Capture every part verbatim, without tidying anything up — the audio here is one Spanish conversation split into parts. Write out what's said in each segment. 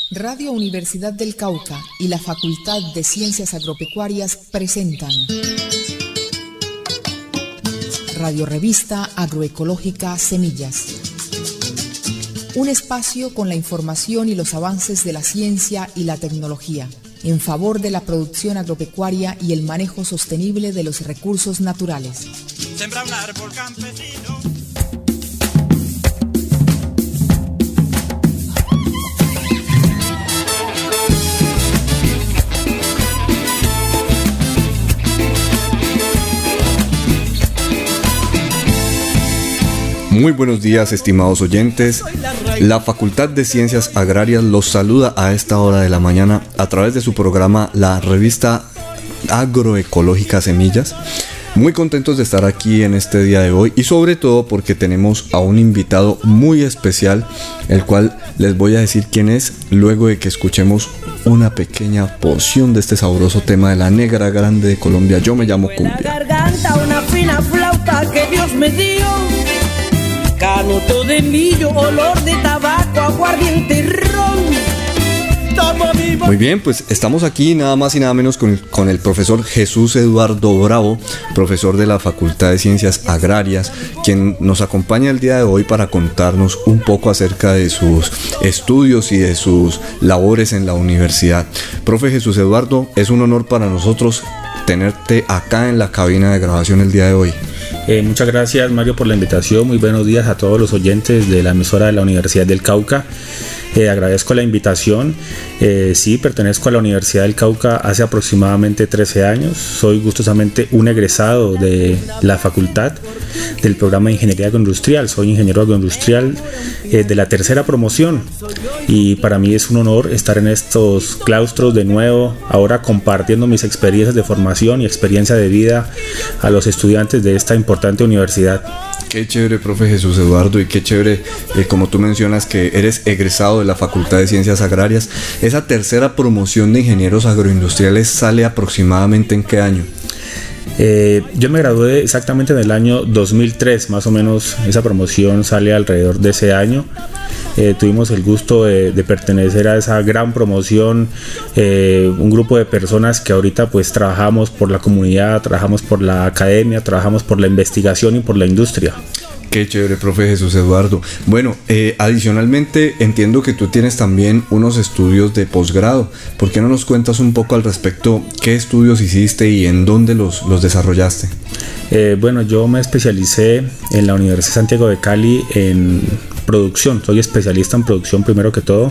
Radio Universidad del Cauca y la Facultad de Ciencias Agropecuarias presentan Radio Revista Agroecológica Semillas. Un espacio con la información y los avances de la ciencia y la tecnología en favor de la producción agropecuaria y el manejo sostenible de los recursos naturales. Sembra un árbol campesino. Muy buenos días, estimados oyentes. La Facultad de Ciencias Agrarias los saluda a esta hora de la mañana a través de su programa La Revista Agroecológica Semillas. Muy contentos de estar aquí en este día de hoy y sobre todo porque tenemos a un invitado muy especial, el cual les voy a decir quién es luego de que escuchemos una pequeña porción de este sabroso tema de la negra grande de Colombia. Yo me llamo Cumbia. Garganta, una fina flauta que Dios me dio. Canuto de millo, olor de tabaco, aguardiente y ron. Muy bien, pues estamos aquí nada más y nada menos con, con el profesor Jesús Eduardo Bravo, profesor de la Facultad de Ciencias Agrarias, quien nos acompaña el día de hoy para contarnos un poco acerca de sus estudios y de sus labores en la universidad. Profe Jesús Eduardo, es un honor para nosotros tenerte acá en la cabina de grabación el día de hoy. Eh, muchas gracias, Mario, por la invitación. Muy buenos días a todos los oyentes de la emisora de la Universidad del Cauca. Eh, agradezco la invitación. Eh, sí, pertenezco a la Universidad del Cauca hace aproximadamente trece años. Soy gustosamente un egresado de la facultad del programa de Ingeniería Agroindustrial. Soy ingeniero agroindustrial eh, de la tercera promoción y para mí es un honor estar en estos claustros de nuevo, ahora compartiendo mis experiencias de formación y experiencia de vida a los estudiantes de esta importante universidad. Qué chévere, profe Jesús Eduardo, y qué chévere, eh, como tú mencionas, que eres egresado de la Facultad de Ciencias Agrarias. Esa tercera promoción de ingenieros agroindustriales sale aproximadamente ¿en qué año? Eh, yo me gradué exactamente en el año dos mil tres, más o menos. Esa promoción sale alrededor de ese año. Eh, tuvimos el gusto de, de pertenecer a esa gran promoción, eh, un grupo de personas que ahorita pues trabajamos por la comunidad, trabajamos por la academia, trabajamos por la investigación y por la industria. Qué chévere, profe Jesús Eduardo. Bueno, eh, adicionalmente entiendo que tú tienes también unos estudios de posgrado. ¿Por qué no nos cuentas un poco al respecto qué estudios hiciste y en dónde los, los desarrollaste? Eh, bueno, yo me especialicé en la Universidad de Santiago de Cali en producción. Soy especialista en producción primero que todo.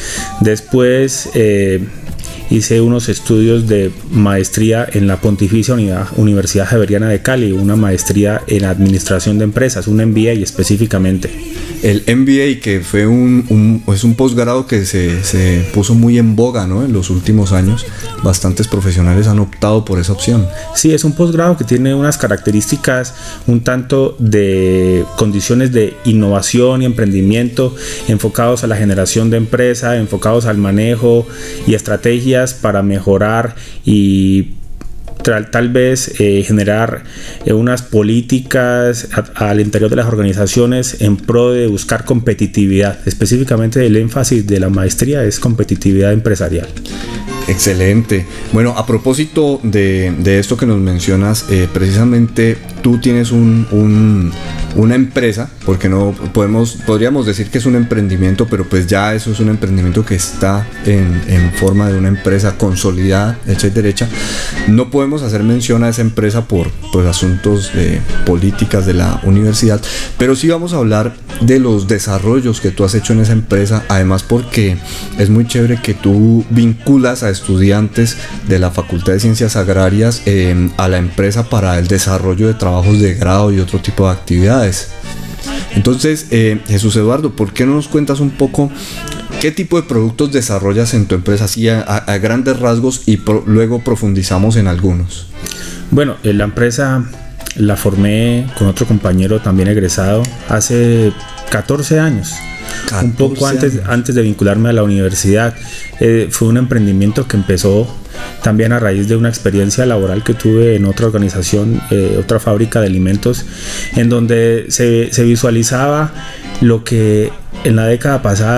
Después eh, hice unos estudios de maestría en la Pontificia Universidad Javeriana de Cali, una maestría en administración de empresas, un M B A específicamente. El M B A, que fue un, un, es un posgrado que se, se puso muy en boga, ¿no? En los últimos años, bastantes profesionales han optado por esa opción. Sí, es un posgrado que tiene unas características un tanto de condiciones de innovación y emprendimiento enfocados a la generación de empresa, enfocados al manejo y estrategias para mejorar y Tal, tal vez eh, generar eh, unas políticas a, al interior de las organizaciones en pro de buscar competitividad. Específicamente el énfasis de la maestría es competitividad empresarial. Excelente. Bueno, a propósito de, de esto que nos mencionas, eh, precisamente tú tienes un, un, una empresa, porque no podemos, podríamos decir que es un emprendimiento, pero pues ya eso es un emprendimiento que está en, en forma de una empresa consolidada, hecha y derecha. No podemos hacer mención a esa empresa por pues, asuntos de políticas de la universidad, pero sí vamos a hablar de los desarrollos que tú has hecho en esa empresa, además porque es muy chévere que tú vinculas a estudiantes de la Facultad de Ciencias Agrarias eh, a la empresa para el desarrollo de trabajos de grado y otro tipo de actividades. Entonces, eh, Jesús Eduardo, ¿por qué no nos cuentas un poco qué tipo de productos desarrollas en tu empresa, así a, a grandes rasgos, y pro, luego profundizamos en algunos? Bueno, en la empresa la formé con otro compañero también egresado hace catorce años. Un poco antes, antes de vincularme a la universidad. Eh, fue un emprendimiento que empezó también a raíz de una experiencia laboral que tuve en otra organización, eh, otra fábrica de alimentos, en donde se, se visualizaba lo que en la década pasada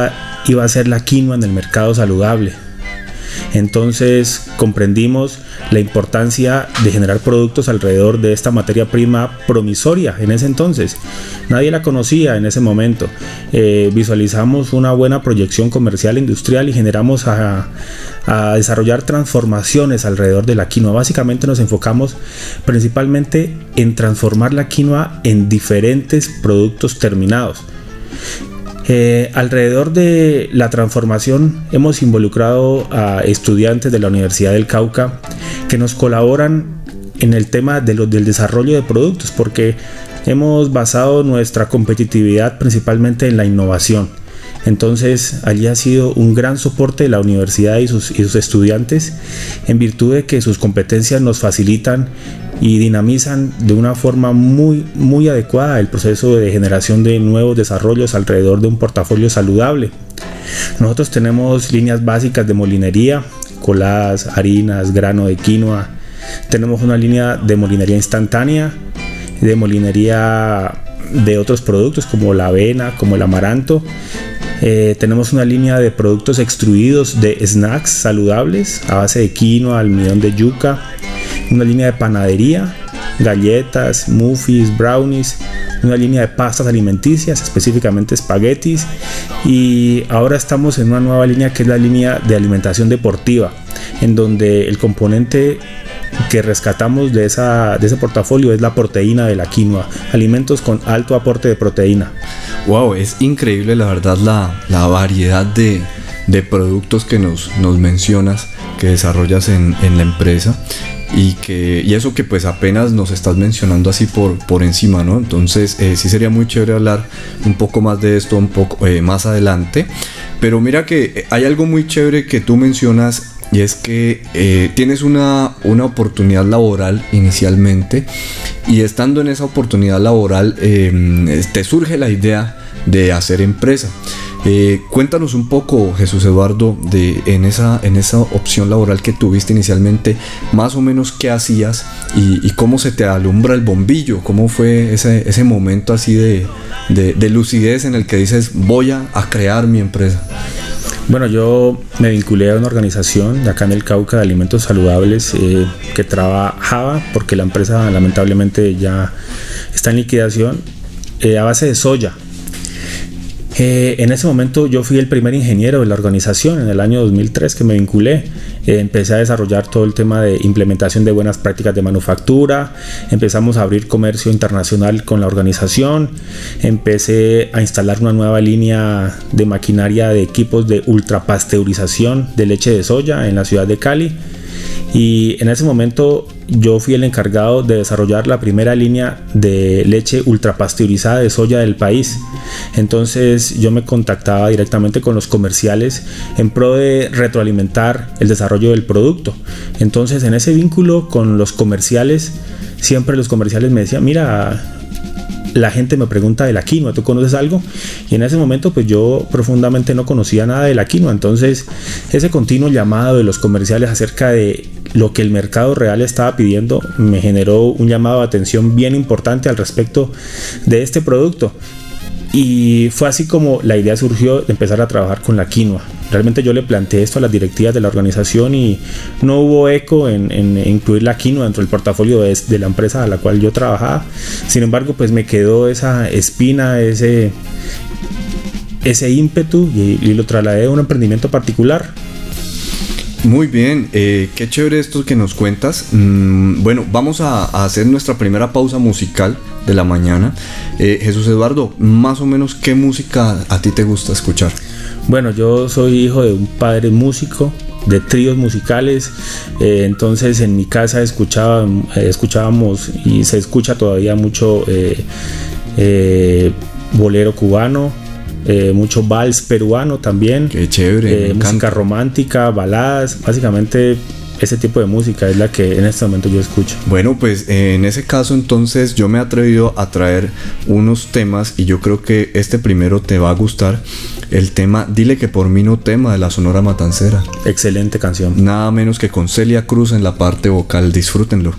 iba a ser la quinoa en el mercado saludable. Entonces comprendimos la importancia de generar productos alrededor de esta materia prima promisoria en ese entonces. Nadie la conocía en ese momento. Eh, visualizamos una buena proyección comercial e industrial y generamos a, a desarrollar transformaciones alrededor de la quinoa. Básicamente nos enfocamos principalmente en transformar la quinoa en diferentes productos terminados. Eh, alrededor de la transformación hemos involucrado a estudiantes de la Universidad del Cauca que nos colaboran en el tema de lo, del desarrollo de productos, porque hemos basado nuestra competitividad principalmente en la innovación. Entonces allí ha sido un gran soporte de la universidad y sus, y sus estudiantes, en virtud de que sus competencias nos facilitan y dinamizan de una forma muy, muy adecuada el proceso de generación de nuevos desarrollos alrededor de un portafolio saludable. Nosotros tenemos líneas básicas de molinería, coladas, harinas, grano de quinoa. Tenemos una línea de molinería instantánea, de molinería de otros productos como la avena, como el amaranto. Eh, tenemos una línea de productos extruidos de snacks saludables a base de quinoa, almidón de yuca, una línea de panadería, galletas, muffins, brownies, una línea de pastas alimenticias, específicamente espaguetis, y ahora estamos en una nueva línea que es la línea de alimentación deportiva, en donde el componente que rescatamos de, esa, de ese portafolio es la proteína de la quinoa, alimentos con alto aporte de proteína. Wow, es increíble la verdad la, la variedad de, de productos que nos, nos mencionas, que desarrollas en, en la empresa. Y, que, y eso que pues apenas nos estás mencionando así por, por encima, ¿no? Entonces eh, sí sería muy chévere hablar un poco más de esto un poco eh, más adelante. Pero mira que hay algo muy chévere que tú mencionas, y es que eh, tienes una, una oportunidad laboral inicialmente, y estando en esa oportunidad laboral eh, te surge la idea de hacer empresa. Eh, cuéntanos un poco, Jesús Eduardo, de en esa, en esa opción laboral que tuviste inicialmente, más o menos qué hacías y, y cómo se te alumbra el bombillo, cómo fue ese, ese momento así de, de, de lucidez en el que dices voy a, a crear mi empresa. Bueno, yo me vinculé a una organización de acá en el Cauca de alimentos saludables eh, que trabajaba, porque la empresa lamentablemente ya está en liquidación, eh, a base de soya. Eh, en ese momento yo fui el primer ingeniero de la organización en el año dos mil tres que me vinculé. Eh, empecé a desarrollar todo el tema de implementación de buenas prácticas de manufactura, empezamos a abrir comercio internacional con la organización, empecé a instalar una nueva línea de maquinaria de equipos de ultrapasteurización de leche de soya en la ciudad de Cali. Y en ese momento yo fui el encargado de desarrollar la primera línea de leche ultrapasteurizada de soya del país. Entonces yo me contactaba directamente con los comerciales en pro de retroalimentar el desarrollo del producto. Entonces en ese vínculo con los comerciales, siempre los comerciales me decían, mira, la gente me pregunta de la quinoa, ¿tú conoces algo? Y en ese momento pues yo profundamente no conocía nada de la quinoa. Entonces ese continuo llamado de los comerciales acerca de lo que el mercado real estaba pidiendo me generó un llamado de atención bien importante al respecto de este producto. Y fue así como la idea surgió de empezar a trabajar con la quinoa. Realmente yo le planteé esto a las directivas de la organización y no hubo eco en, en incluir la quinoa dentro del portafolio de, de la empresa a la cual yo trabajaba. Sin embargo, pues me quedó esa espina, ese, ese ímpetu y, y lo trasladé a un emprendimiento particular. Muy bien, eh, qué chévere esto que nos cuentas. Mm, bueno, vamos a, a hacer nuestra primera pausa musical de la mañana. eh, Jesús Eduardo, más o menos ¿qué música a ti te gusta escuchar? Bueno, yo soy hijo de un padre músico, de tríos musicales, eh, entonces en mi casa escuchaba, eh, escuchábamos y se escucha todavía mucho eh, eh, bolero cubano, Eh, mucho vals peruano también. Qué chévere, eh, música romántica, baladas, básicamente ese tipo de música es la que en este momento yo escucho. Bueno, pues eh, en ese caso entonces yo me he atrevido a traer unos temas y yo creo que este primero te va a gustar. El tema Dile que por mí no tema, de la Sonora Matancera. Excelente canción. Nada menos que con Celia Cruz en la parte vocal. Disfrútenlo.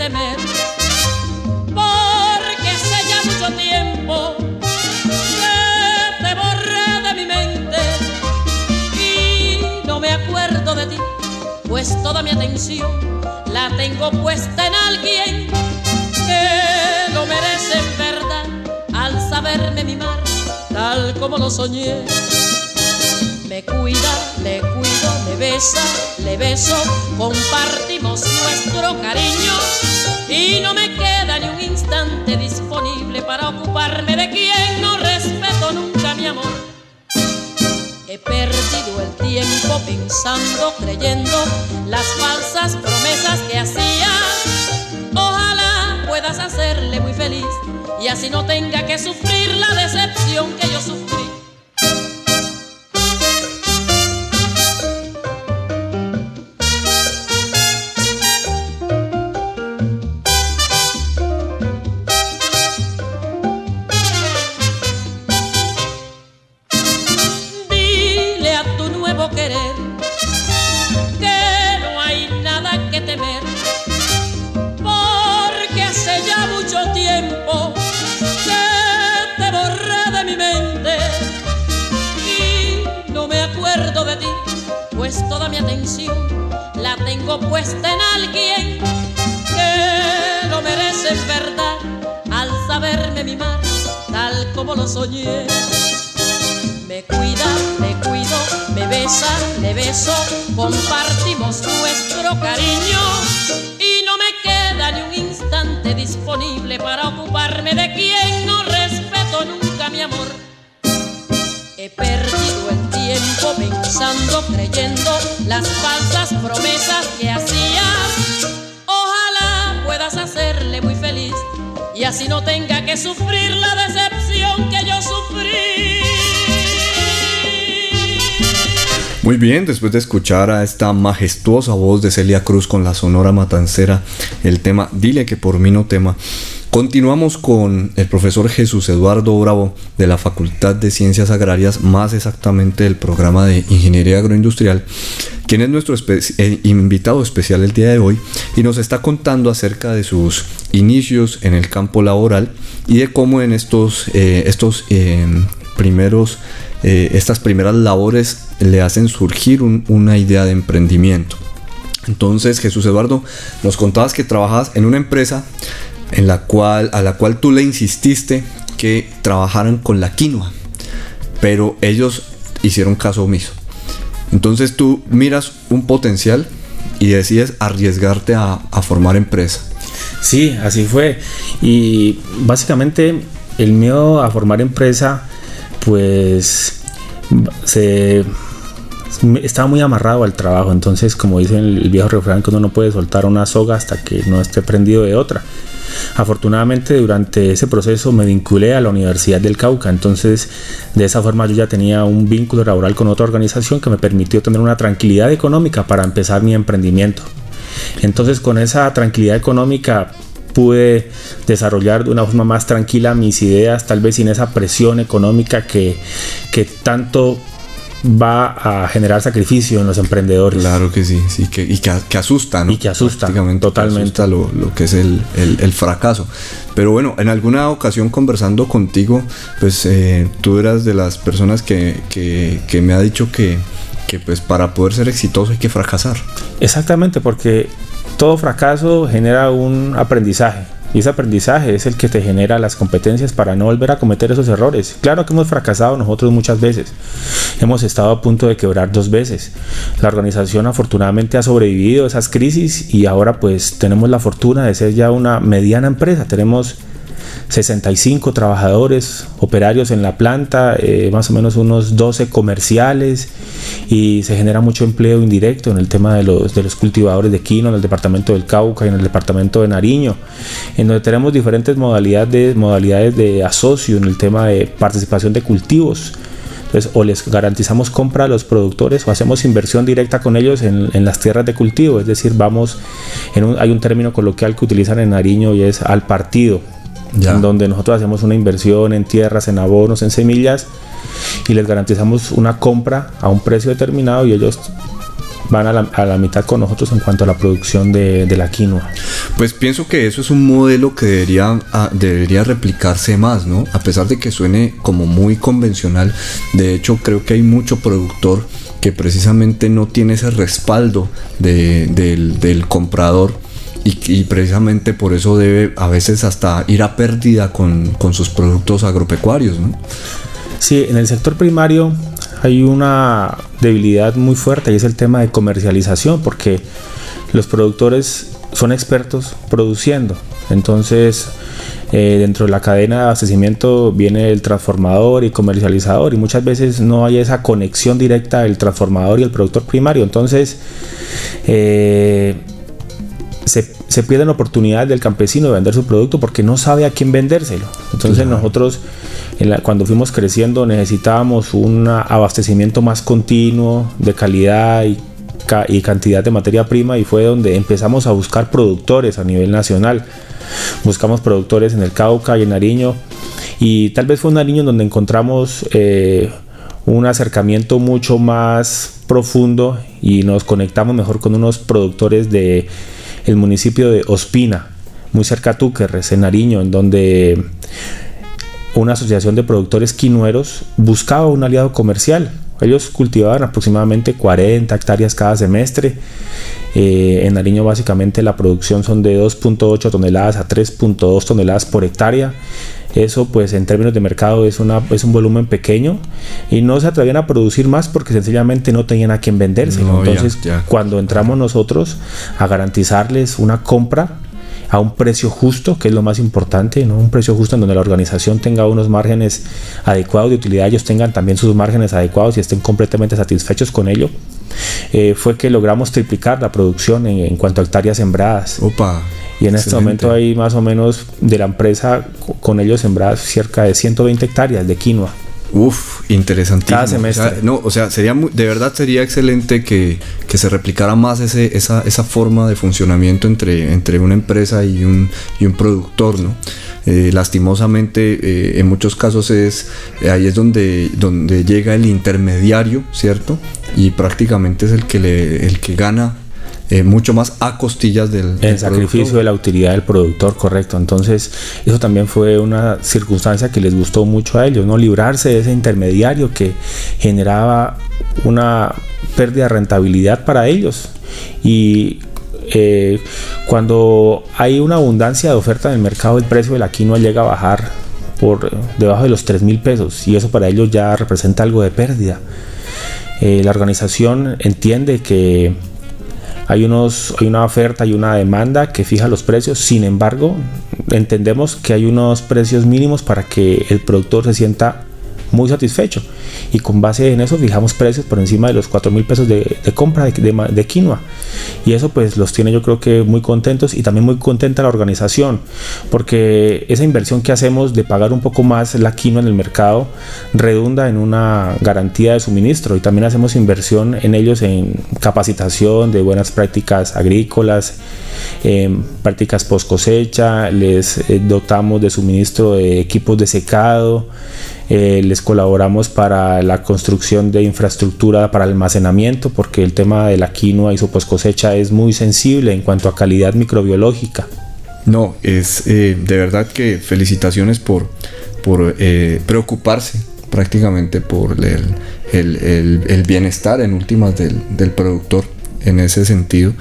temer, porque hace ya mucho tiempo que te borré de mi mente y no me acuerdo de ti, pues toda mi atención la tengo puesta en alguien que lo merece en verdad, al saberme mimar tal como lo soñé. Me cuida, le cuido, le besa, le beso, compartimos nuestro cariño y no me queda ni un instante disponible para ocuparme de quien no respeto nunca mi amor. He perdido el tiempo pensando, creyendo las falsas promesas que hacías. Ojalá puedas hacerle muy feliz y así no tenga que sufrir la decepción que yo sufrí. Toda mi atención la tengo puesta en alguien que lo merece en verdad, al saberme mimar tal como lo soñé. Me cuida, me cuido, me besa, le beso, compartimos nuestro cariño y no me queda ni un instante disponible para ocuparme de quien no respeto nunca mi amor. He perdido el tiempo pensando, creyendo las falsas promesas que hacías. Ojalá puedas hacerle muy feliz y así no tenga que sufrir la decepción que yo sufrí. Muy bien, después de escuchar a esta majestuosa voz de Celia Cruz con la Sonora Matancera, el tema Dile que por mí no tema, continuamos con el profesor Jesús Eduardo Bravo de la Facultad de Ciencias Agrarias, más exactamente del programa de Ingeniería Agroindustrial, quien es nuestro espe- eh, invitado especial el día de hoy y nos está contando acerca de sus inicios en el campo laboral y de cómo en estos, eh, estos eh, primeros, eh, estas primeras labores le hacen surgir un, una idea de emprendimiento. Entonces, Jesús Eduardo, nos contabas que trabajabas en una empresa en la cual, a la cual tú le insististe que trabajaran con la quinoa, pero ellos hicieron caso omiso. Entonces tú miras un potencial y decides arriesgarte a, a formar empresa. Sí, así fue. Y básicamente el miedo a formar empresa, pues se estaba muy amarrado al trabajo. Entonces, como dice el viejo refrán, que uno no puede soltar una soga hasta que no esté prendido de otra. Afortunadamente, durante ese proceso me vinculé a la Universidad del Cauca, entonces de esa forma yo ya tenía un vínculo laboral con otra organización que me permitió tener una tranquilidad económica para empezar mi emprendimiento. Entonces, con esa tranquilidad económica pude desarrollar de una forma más tranquila mis ideas, tal vez sin esa presión económica que, que tanto va a generar sacrificio en los emprendedores. Claro que sí, sí que, y que, que asusta, ¿no? Y que asusta, totalmente. Asusta lo, lo que es el, el, el fracaso. Pero bueno, en alguna ocasión conversando contigo, pues eh, tú eras de las personas que, que, que me ha dicho que, que pues para poder ser exitoso hay que fracasar. Exactamente, porque todo fracaso genera un aprendizaje. Y ese aprendizaje es el que te genera las competencias para no volver a cometer esos errores. Claro que hemos fracasado nosotros muchas veces. Hemos estado a punto de quebrar dos veces. La organización afortunadamente ha sobrevivido a esas crisis y ahora pues tenemos la fortuna de ser ya una mediana empresa. Tenemos sesenta y cinco trabajadores operarios en la planta, eh, más o menos unos doce comerciales, y se genera mucho empleo indirecto en el tema de los, de los cultivadores de quinoa en el departamento del Cauca y en el departamento de Nariño, en donde tenemos diferentes modalidades de, modalidades de asocio en el tema de participación de cultivos. Entonces, o les garantizamos compra a los productores o hacemos inversión directa con ellos en, en las tierras de cultivo, es decir, vamos, en un, hay un término coloquial que utilizan en Nariño y es al partido. Ya. En donde nosotros hacemos una inversión en tierras, en abonos, en semillas y les garantizamos una compra a un precio determinado y ellos van a la, a la mitad con nosotros en cuanto a la producción de, de la quinoa. Pues pienso que eso es un modelo que debería, a, debería replicarse más, ¿no? A pesar de que suene como muy convencional, de hecho creo que hay mucho productor que precisamente no tiene ese respaldo de, del, del comprador y, y precisamente por eso debe a veces hasta ir a pérdida con, con sus productos agropecuarios, ¿no? Sí, en el sector primario hay una debilidad muy fuerte y es el tema de comercialización, porque los productores son expertos produciendo. Entonces, eh, dentro de la cadena de abastecimiento viene el transformador y comercializador, y muchas veces no hay esa conexión directa del transformador y el productor primario. Entonces, eh, se, se pierden oportunidades del campesino de vender su producto porque no sabe a quién vendérselo. Entonces, claro, nosotros en la, cuando fuimos creciendo necesitábamos un abastecimiento más continuo de calidad y y cantidad de materia prima, y fue donde empezamos a buscar productores a nivel nacional. Buscamos productores en el Cauca y en Nariño, y tal vez fue en Nariño donde encontramos eh, un acercamiento mucho más profundo y nos conectamos mejor con unos productores de el municipio de Ospina, muy cerca a Túquerres, en Nariño, en donde una asociación de productores quinoeros buscaba un aliado comercial. Ellos cultivaban aproximadamente cuarenta hectáreas cada semestre. Eh, en Nariño básicamente la producción son de dos punto ocho toneladas a tres punto dos toneladas por hectárea. Eso pues en términos de mercado es, una, es un volumen pequeño, y no se atrevían a producir más porque sencillamente no tenían a quien vendérselo. No, Entonces ya, ya. cuando entramos nosotros a garantizarles una compra a un precio justo, que es lo más importante, ¿no? Un precio justo en donde la organización tenga unos márgenes adecuados de utilidad, ellos tengan también sus márgenes adecuados y estén completamente satisfechos con ello. Eh, fue que logramos triplicar la producción en, en cuanto a hectáreas sembradas. Opa, y en excelente. Este momento hay más o menos de la empresa con ellos sembradas cerca de ciento veinte hectáreas de quinoa. Uf, interesantísimo. Cada semestre. O sea, no, o sea, sería muy, de verdad sería excelente que, que se replicara más ese, esa, esa forma de funcionamiento entre, entre una empresa y un, y un productor, ¿no? Eh, lastimosamente, eh, en muchos casos es eh, ahí es donde, donde llega el intermediario, ¿cierto? Y prácticamente es el que le, el que gana. Eh, mucho más a costillas del, del el sacrificio productor. De la utilidad del productor, correcto. Entonces eso también fue una circunstancia que les gustó mucho a ellos, no librarse de ese intermediario que generaba una pérdida de rentabilidad para ellos. Y eh, cuando hay una abundancia de oferta en el mercado, el precio de la quinoa llega a bajar por debajo de los tres mil pesos, y eso para ellos ya representa algo de pérdida. Eh, la organización entiende que Hay, unos, hay una oferta y una demanda que fija los precios. Sin embargo, entendemos que hay unos precios mínimos para que el productor se sienta muy satisfecho, y con base en eso fijamos precios por encima de los cuatro mil pesos de, de compra de, de, de quinoa, y eso pues los tiene yo creo que muy contentos, y también muy contenta la organización, porque esa inversión que hacemos de pagar un poco más la quinoa en el mercado redunda en una garantía de suministro, y también hacemos inversión en ellos en capacitación de buenas prácticas agrícolas, en prácticas post cosecha, les eh, dotamos de suministro de equipos de secado. Eh, les colaboramos para la construcción de infraestructura para almacenamiento, porque el tema de la quinoa y su post cosecha es muy sensible en cuanto a calidad microbiológica. No, es eh, de verdad que felicitaciones por, por eh, preocuparse prácticamente por el, el, el, el bienestar en últimas del, del productor en ese sentido.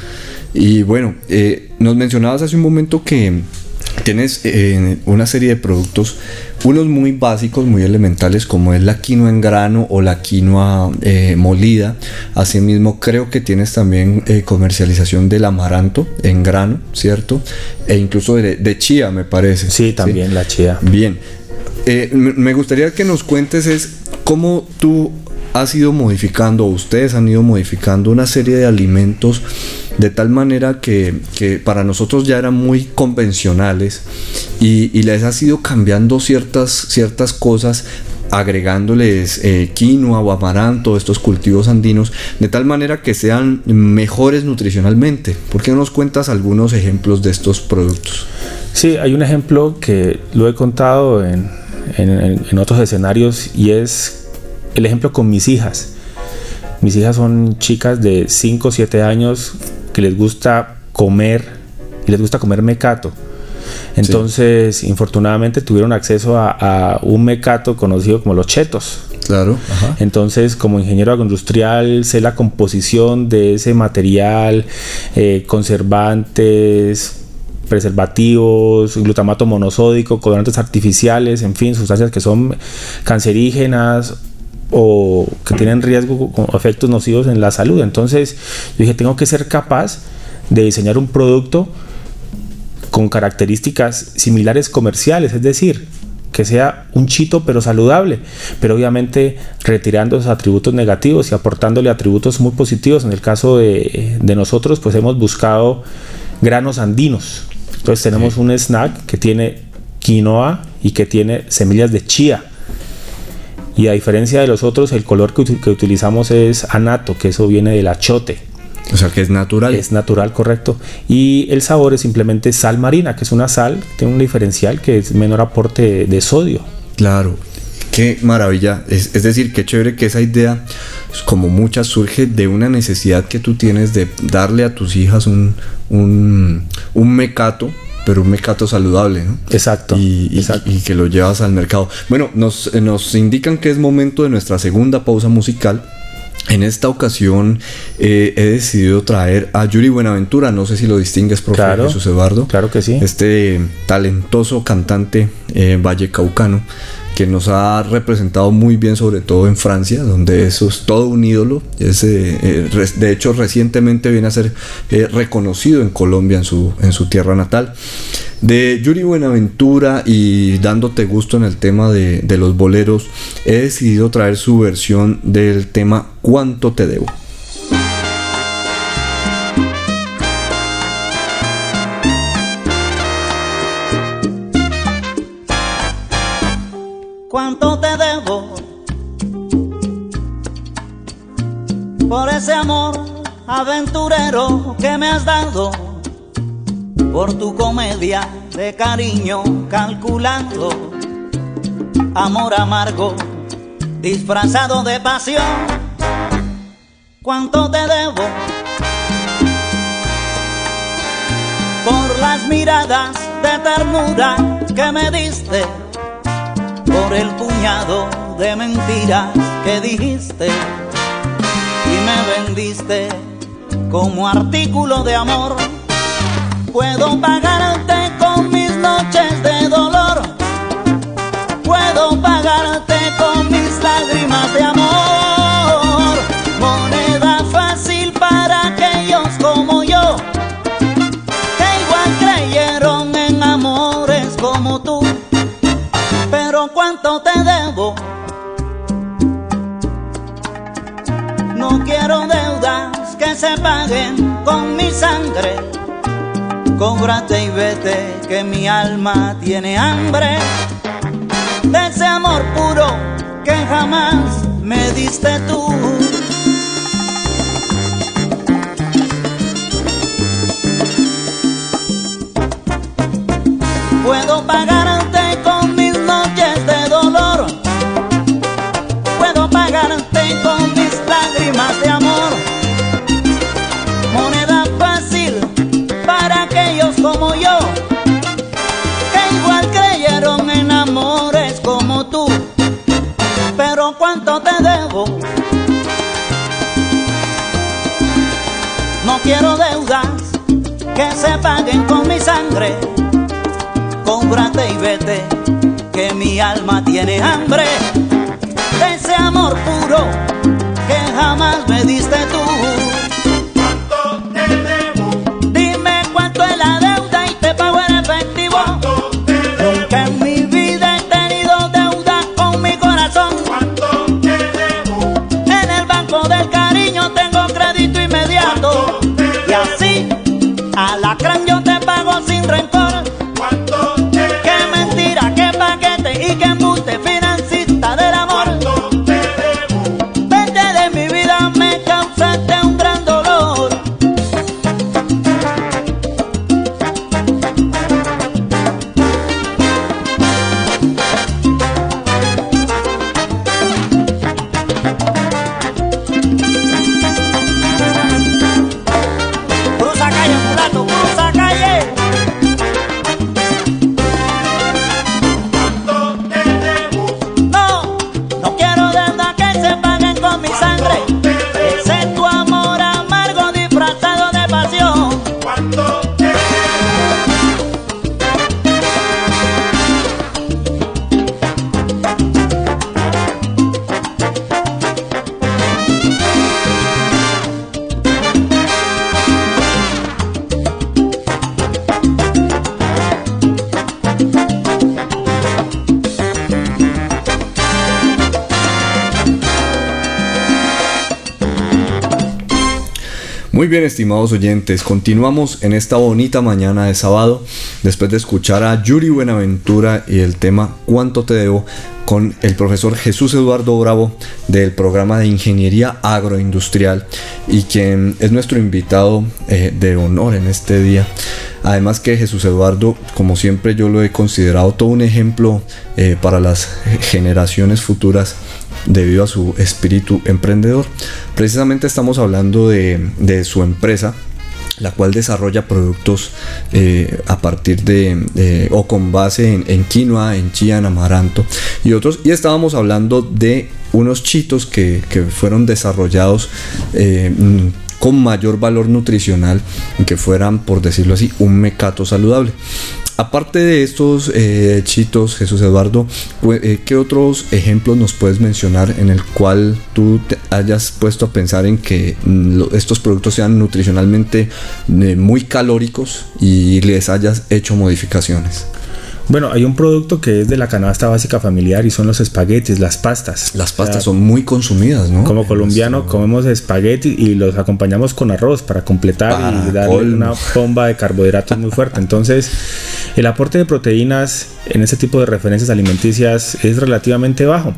Y bueno, eh, nos mencionabas hace un momento que tienes eh, una serie de productos, unos muy básicos, muy elementales, como es la quinoa en grano o la quinoa eh, molida. Asimismo, creo que tienes también eh, comercialización del amaranto en grano, ¿cierto? E incluso de, de chía, me parece. Sí, también ¿sí? La chía. Bien. Eh, me gustaría que nos cuentes es cómo tú has ido modificando, o ustedes han ido modificando una serie de alimentos de tal manera que, que para nosotros ya eran muy convencionales, y, y les has ido cambiando ciertas, ciertas cosas, agregándoles eh, quinoa o amaranto, estos cultivos andinos, de tal manera que sean mejores nutricionalmente. ¿Por qué no nos cuentas algunos ejemplos de estos productos? Sí, hay un ejemplo que lo he contado en, en, en otros escenarios, y es el ejemplo con mis hijas. Mis hijas son chicas de cinco o siete años que les gusta comer y les gusta comer mecato. Entonces, sí. infortunadamente tuvieron acceso a, a un mecato conocido como los chetos. Claro. Ajá. Entonces, como ingeniero agroindustrial, sé la composición de ese material, eh, conservantes, preservativos, glutamato monosódico, colorantes artificiales, en fin, sustancias que son cancerígenas o que tienen riesgo con efectos nocivos en la salud. Entonces, yo dije, tengo que ser capaz de diseñar un producto con características similares comerciales, es decir, que sea un chito pero saludable, pero obviamente retirando esos atributos negativos y aportándole atributos muy positivos. En el caso de, de nosotros, pues hemos buscado granos andinos. Entonces tenemos sí. un snack que tiene quinoa y que tiene semillas de chía. Y a diferencia de los otros, el color que, que utilizamos es anato, que eso viene del achote. O sea, que es natural. Es natural, correcto. Y el sabor es simplemente sal marina, que es una sal, tiene un diferencial que es menor aporte de sodio. Claro, qué maravilla. Es, es decir, qué chévere que esa idea, como muchas, surge de una necesidad que tú tienes de darle a tus hijas un, un, un mecato, pero un mecato saludable, ¿no? Exacto, y, y, exacto. y que lo llevas al mercado. Bueno, nos, nos indican que es momento de nuestra segunda pausa musical. En esta ocasión eh, he decidido traer a Yuri Buenaventura. No sé si lo distingues, profe claro, Jesús Eduardo. Claro que sí. Este talentoso cantante eh, vallecaucano que nos ha representado muy bien, sobre todo en Francia, donde eso es todo un ídolo. Es, eh, eh, de hecho, recientemente viene a ser eh, reconocido en Colombia, en su, en su tierra natal. De Yuri Buenaventura, y dándote gusto en el tema de, de los boleros, he decidido traer su versión del tema ¿Cuánto te debo? ¿Cuánto te debo por ese amor aventurero que me has dado? Por tu comedia de cariño calculando, amor amargo disfrazado de pasión. ¿Cuánto te debo por las miradas de ternura que me diste? Por el puñado de mentiras que dijiste y me vendiste como artículo de amor. Puedo pagarte con mis noches de dolor, puedo pagarte con mis lágrimas de amor. Moneda fácil para aquellos como yo, que igual creyeron en amores como tú. Pero ¿cuánto te debo? No quiero deudas que se paguen con mi sangre. Cóbrate y vete, que mi alma tiene hambre de ese amor puro que jamás me diste tú. Puedo pagarte con mis noches de dolor, puedo pagarte con mis lágrimas de amor. Moneda fácil para aquellos como yo, que igual creyeron en amores como tú. Pero ¿cuánto te debo? No quiero deudas que se paguen con mi sangre. Cómprate y vete, que mi alma tiene hambre de ese amor puro que jamás me diste tú. ¿Cuánto te debo? Dime cuánto es la deuda y te pago en efectivo. ¿Cuánto te debo? Nunca en mi vida he tenido deuda con mi corazón. ¿Cuánto te debo? En el banco del cariño tengo crédito inmediato. Y así, alacrán yo te pago sin rencor. ¿Cuánto te debo? Qué mentira, qué paquete y qué embuste financista del amor. ¿Cuánto te debo? Vete de mi vida, me causaste un gran dolor. Muy bien, estimados oyentes, continuamos en esta bonita mañana de sábado después de escuchar a Yuri Buenaventura y el tema ¿Cuánto te debo? Con el profesor Jesús Eduardo Bravo del programa de Ingeniería Agroindustrial y quien es nuestro invitado eh, de honor en este día. Además que Jesús Eduardo, como siempre yo lo he considerado todo un ejemplo eh, para las generaciones futuras debido a su espíritu emprendedor. Precisamente estamos hablando de, de su empresa, la cual desarrolla productos eh, a partir de eh, o con base en, en quinoa, en chía, en amaranto y otros, y estábamos hablando de unos chitos que, que fueron desarrollados eh, con mayor valor nutricional, que fueran, por decirlo así, un mecato saludable. Aparte de estos eh, chitos, Jesús Eduardo, ¿qué otros ejemplos nos puedes mencionar en el cual tú te hayas puesto a pensar en que estos productos sean nutricionalmente eh, muy calóricos y les hayas hecho modificaciones? Bueno, hay un producto que es de la canasta básica familiar y son los espaguetis, las pastas. Las pastas o sea, son muy consumidas, ¿no? Como colombiano nuestro... comemos espaguetis y los acompañamos con arroz para completar para y darle colmo. Una bomba de carbohidratos muy fuerte. Entonces, el aporte de proteínas en este tipo de referencias alimenticias es relativamente bajo.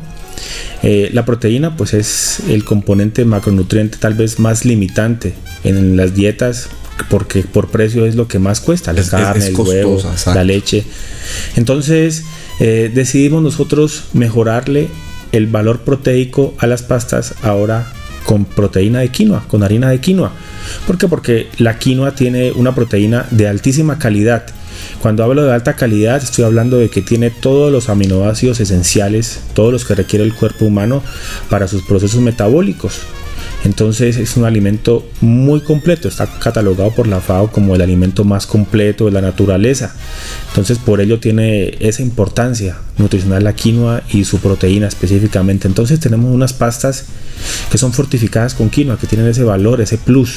Eh, la proteína pues es el componente macronutriente tal vez más limitante en las dietas, porque por precio es lo que más cuesta, la es, carne, es, es el costosa, huevo, exacto. La leche. Entonces eh, decidimos nosotros mejorarle el valor proteico a las pastas ahora con proteína de quinoa, con harina de quinoa. ¿Por qué? Porque la quinoa tiene una proteína de altísima calidad. Cuando hablo de alta calidad estoy hablando de que tiene todos los aminoácidos esenciales, todos los que requiere el cuerpo humano para sus procesos metabólicos. Entonces es un alimento muy completo, está catalogado por la FAO como el alimento más completo de la naturaleza. Entonces por ello tiene esa importancia nutricional la quinoa y su proteína específicamente. Entonces tenemos unas pastas que son fortificadas con quinoa, que tienen ese valor, ese plus.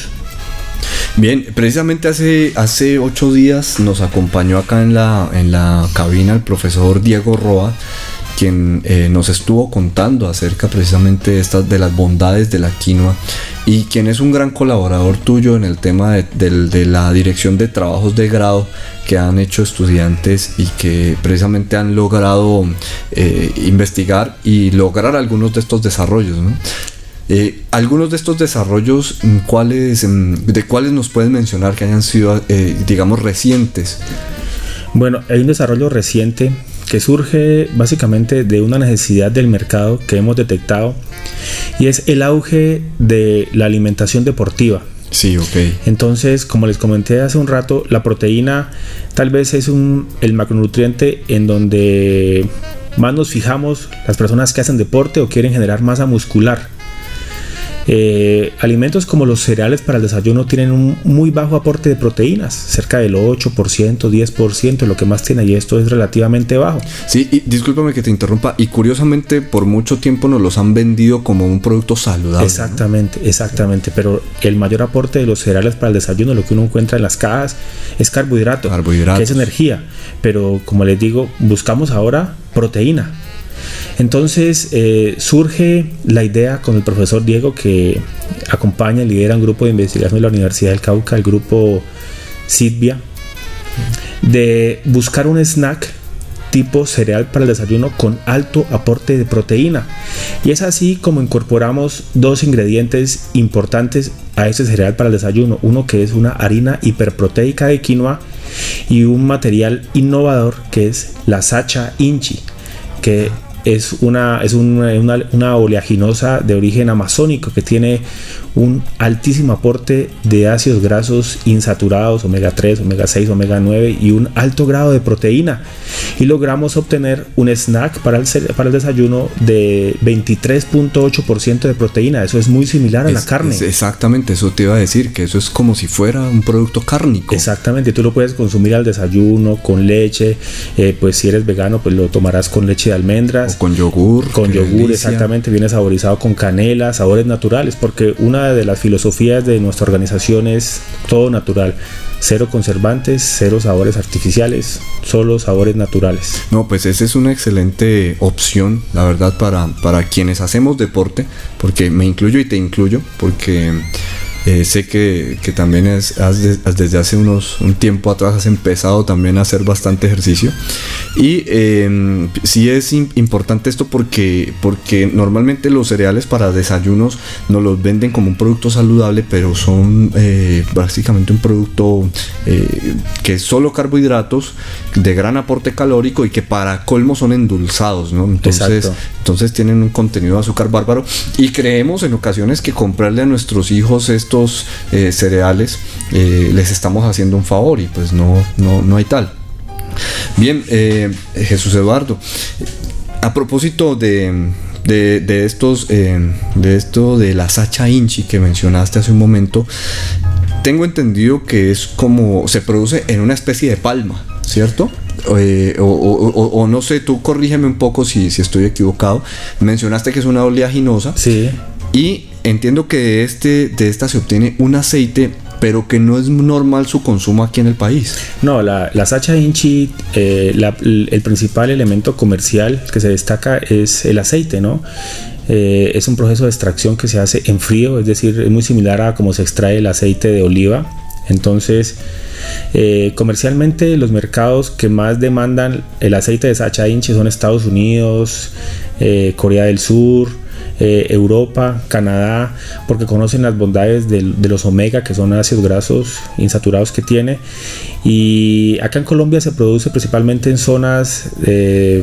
Bien, precisamente hace, hace ocho días nos acompañó acá en la, en la cabina el profesor Diego Roa, quien eh, nos estuvo contando acerca precisamente de, estas, de las bondades de la quinoa, y quien es un gran colaborador tuyo en el tema de, de, de la dirección de trabajos de grado que han hecho estudiantes y que precisamente han logrado eh, investigar y lograr algunos de estos desarrollos, ¿no? Eh, algunos de estos desarrollos, ¿cuáles, de cuáles nos puedes mencionar que hayan sido, eh, digamos, recientes? Bueno, hay un desarrollo reciente que surge básicamente de una necesidad del mercado que hemos detectado, y es el auge de la alimentación deportiva. Sí, ok. Entonces, como les comenté hace un rato, la proteína tal vez es un, el macronutriente en donde más nos fijamos las personas que hacen deporte o quieren generar masa muscular. Eh, alimentos como los cereales para el desayuno tienen un muy bajo aporte de proteínas, cerca del ocho por ciento, diez por ciento, lo que más tiene, y esto es relativamente bajo. Sí, y discúlpame que te interrumpa, y curiosamente por mucho tiempo nos los han vendido como un producto saludable. Exactamente, ¿no? Exactamente, pero el mayor aporte de los cereales para el desayuno, lo que uno encuentra en las cajas, es carbohidrato, carbohidratos, que es energía, pero como les digo, buscamos ahora proteína. Entonces eh, surge la idea con el profesor Diego, que acompaña y lidera un grupo de investigación de la Universidad del Cauca, el grupo SIDBIA, de buscar un snack tipo cereal para el desayuno con alto aporte de proteína. Y es así como incorporamos dos ingredientes importantes a este cereal para el desayuno: uno que es una harina hiperproteica de quinoa y un material innovador que es la Sacha Inchi, que es una, es una, una, una oleaginosa de origen amazónico que tiene un altísimo aporte de ácidos grasos insaturados, omega tres, omega seis, omega nueve, y un alto grado de proteína. Y logramos obtener un snack para el, para el desayuno de veintitrés punto ocho por ciento de proteína. Eso es muy similar a es, la carne. Es exactamente, eso te iba a decir, que eso es como si fuera un producto cárnico. Exactamente, tú lo puedes consumir al desayuno con leche, eh, pues si eres vegano pues lo tomarás con leche de almendras. O con yogur. Con yogur, exactamente, viene saborizado con canela, sabores naturales, porque una de las filosofías de nuestra organización es todo natural, cero conservantes, cero sabores artificiales, solo sabores naturales. No, pues esa es una excelente opción, la verdad, para, para quienes hacemos deporte, porque me incluyo y te incluyo, porque Eh, sé que, que también es, has de, has desde hace unos un tiempo atrás has empezado también a hacer bastante ejercicio. Y eh, sí es in, importante esto porque, porque normalmente los cereales para desayunos nos los venden como un producto saludable, pero son eh, básicamente un producto eh, que es solo carbohidratos de gran aporte calórico y que para colmo son endulzados, ¿no? Entonces, entonces tienen un contenido de azúcar bárbaro y creemos en ocasiones que comprarle a nuestros hijos estos eh, cereales eh, les estamos haciendo un favor y pues no, no, no hay tal. Bien, eh, Jesús Eduardo, a propósito de, de, de estos eh, de esto de la Sacha Inchi que mencionaste hace un momento, tengo entendido que es como se produce en una especie de palma, ¿cierto? Eh, o, o, o, o no sé, tú corrígeme un poco si, si estoy equivocado. Mencionaste que es una oleaginosa. Sí. Y entiendo que de, este, de esta se obtiene un aceite, pero que no es normal su consumo aquí en el país. No, la, la Sacha Inchi, eh, la, el principal elemento comercial que se destaca es el aceite, ¿no? Eh, es un proceso de extracción que se hace en frío, es decir, es muy similar a cómo se extrae el aceite de oliva. Entonces, eh, comercialmente los mercados que más demandan el aceite de Sacha Inchi son Estados Unidos, eh, Corea del Sur, eh, Europa, Canadá, porque conocen las bondades de, de los omega, que son ácidos grasos insaturados que tiene. Y acá en Colombia se produce principalmente en zonas eh,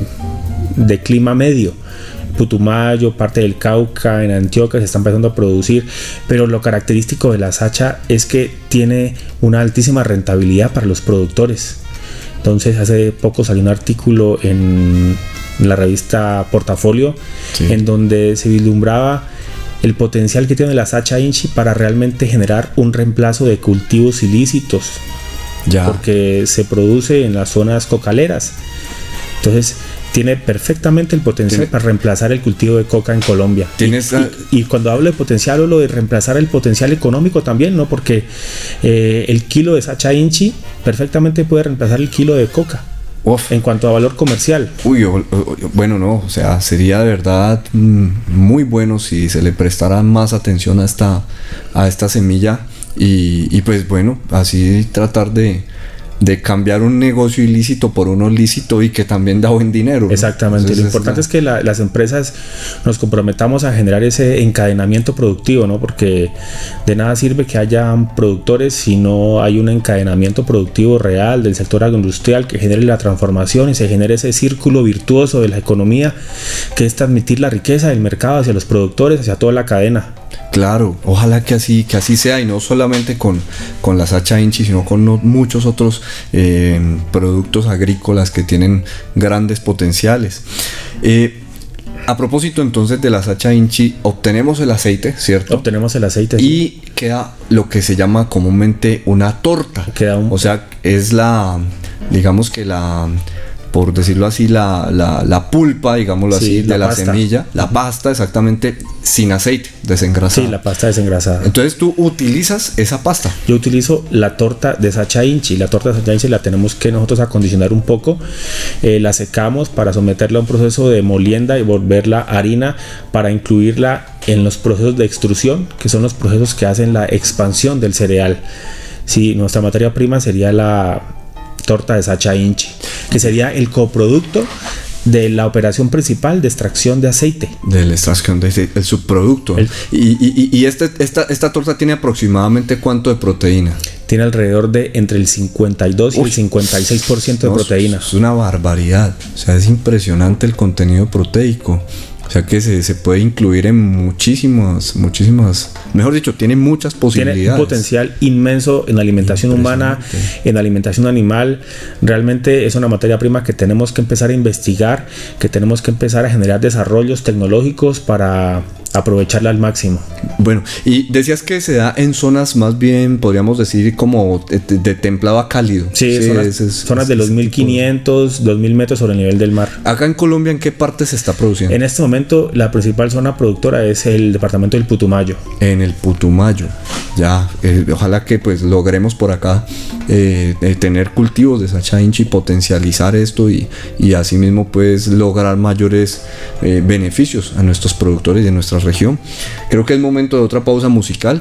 de clima medio. Putumayo, parte del Cauca, en Antioquia se está empezando a producir, pero lo característico de la Sacha es que tiene una altísima rentabilidad para los productores. Entonces hace poco salió un artículo en la revista Portafolio, sí, en donde se vislumbraba el potencial que tiene la Sacha Inchi para realmente generar un reemplazo de cultivos ilícitos, ya, porque se produce en las zonas cocaleras. Entonces tiene perfectamente el potencial ¿Tiene? para reemplazar el cultivo de coca en Colombia. Y, esa... y, y cuando hablo de potencial, hablo de reemplazar el potencial económico también, ¿no? Porque eh, el kilo de Sacha Inchi perfectamente puede reemplazar el kilo de coca. Uf. En cuanto a valor comercial. Uy, o, o, bueno, no, o sea, sería de verdad mm, muy bueno si se le prestara más atención a esta, a esta semilla y, y pues bueno, así tratar de de cambiar un negocio ilícito por uno lícito y que también da buen dinero, ¿no? Exactamente. Entonces, lo importante es, la... es que la, las empresas nos comprometamos a generar ese encadenamiento productivo, ¿no? Porque de nada sirve que haya productores si no hay un encadenamiento productivo real del sector agroindustrial que genere la transformación y se genere ese círculo virtuoso de la economía, que es transmitir la riqueza del mercado hacia los productores, hacia toda la cadena. Claro, ojalá que así, que así sea, y no solamente con, con la Sacha Inchi, sino con no, muchos otros eh, productos agrícolas que tienen grandes potenciales. Eh, a propósito entonces de la Sacha Inchi, obtenemos el aceite, ¿cierto? Obtenemos el aceite. Y sí, queda lo que se llama comúnmente una torta. Queda un... O sea, es la, digamos que la... por decirlo así, la, la, la pulpa, digámoslo sí, así, la de la pasta. semilla, la pasta exactamente, sin aceite, desengrasada. Sí, la pasta desengrasada. Entonces tú utilizas esa pasta. Yo utilizo la torta de Sacha Inchi. La torta de Sacha Inchi la tenemos que nosotros acondicionar un poco, eh, la secamos para someterla a un proceso de molienda y volverla harina para incluirla en los procesos de extrusión, que son los procesos que hacen la expansión del cereal. Sí, nuestra materia prima sería la torta de Sacha Inchi, que sería el coproducto de la operación principal de extracción de aceite. De la extracción de aceite, el subproducto. El, y y, y este, esta, esta torta tiene aproximadamente ¿cuánto de proteína? Tiene alrededor de entre el cincuenta y dos Uy, y el cincuenta y seis por ciento no, de proteína. Es una barbaridad. O sea, es impresionante el contenido proteico. O sea que se, se puede incluir en muchísimas, muchísimas, mejor dicho, tiene muchas posibilidades. Tiene un potencial inmenso en alimentación humana, en alimentación animal. Realmente es una materia prima que tenemos que empezar a investigar, que tenemos que empezar a generar desarrollos tecnológicos para aprovecharla al máximo. Bueno, y decías que se da en zonas más bien, podríamos decir, como de, de templado a cálido. Sí, sí zonas, es, es, zonas es, de los mil quinientos, dos mil metros sobre el nivel del mar. Acá en Colombia, ¿en qué parte se está produciendo? En este momento, la principal zona productora es el departamento del Putumayo. En el Putumayo, ya, eh, ojalá que pues logremos por acá eh, eh, tener cultivos de Sacha Inchi, potencializar esto y, y asimismo pues lograr mayores eh, beneficios a nuestros productores de nuestras región. Creo que es momento de otra pausa musical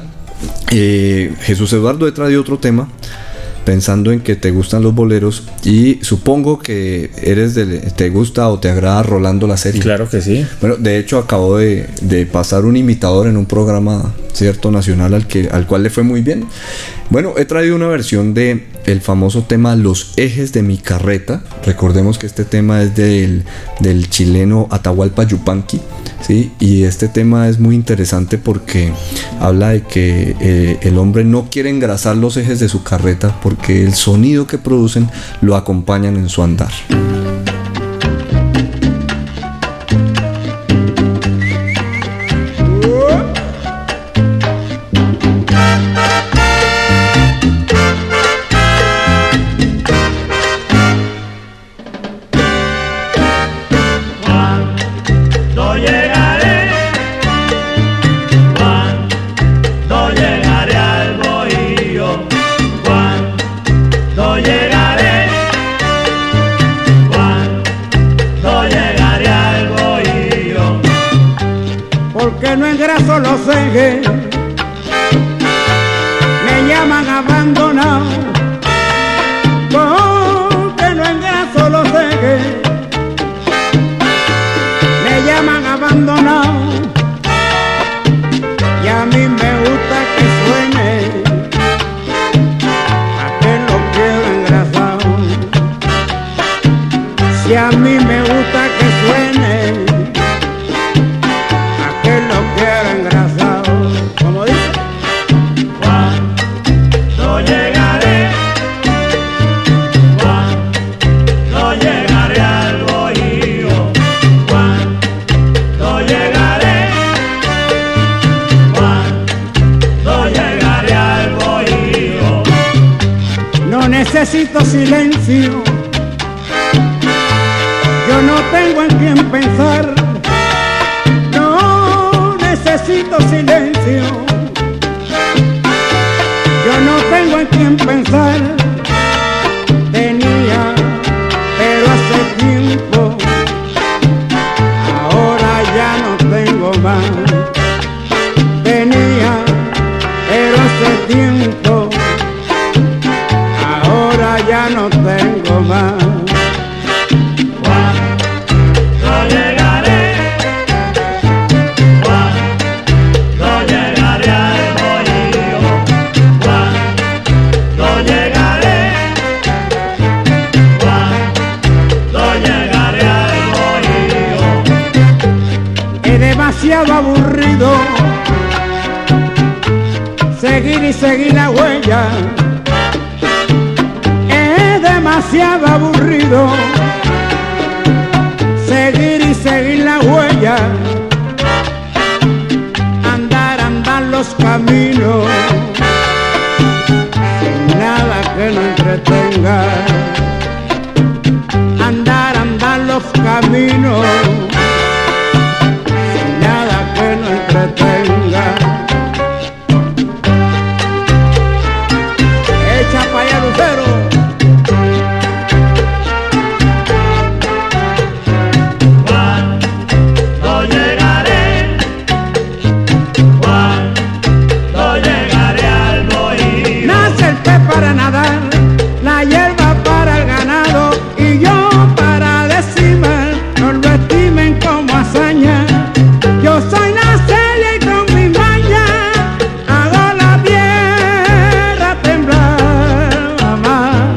eh, Jesús Eduardo, he traído otro tema pensando en que te gustan los boleros y supongo que eres de, te gusta o te agrada Rolando la serie. Claro que sí. Bueno, de hecho acabo de, de pasar un imitador en un programa, cierto, nacional al, que, al cual le fue muy bien. Bueno, he traído una versión de el famoso tema Los ejes de mi carreta. Recordemos que este tema es del, del chileno Atahualpa Yupanqui, ¿sí? Y este tema es muy interesante porque habla de que eh, el hombre no quiere engrasar los ejes de su carreta porque el sonido que producen lo acompañan en su andar. Los ejes me llaman abandonado, porque no engraso los ejes, me llaman abandonado, y a mí me gusta que suene, a que lo quiero engrasado, si a mí me gusta que suene, necesito silencio, yo no tengo en quién pensar, no necesito silencio, yo no tengo en quién pensar, tenía, pero hace tiempo, ahora ya no tengo más, tenía, pero hace tiempo, ya no tengo más. Cuando llegaré, cuando llegaré al bohío, cuando llegaré, cuando llegaré al bohío. Es demasiado aburrido seguir y seguir la huella. Demasiado aburrido seguir y seguir la huella, andar, andar los caminos sin nada que no entretenga, andar, andar los caminos sin nada que no entretenga. Echa pa' allá, Lucero. Para nadar, la hierba para el ganado y yo para decimar, no lo estimen como hazaña. Yo soy la Celia y con mi maña hago la tierra temblar, mamá.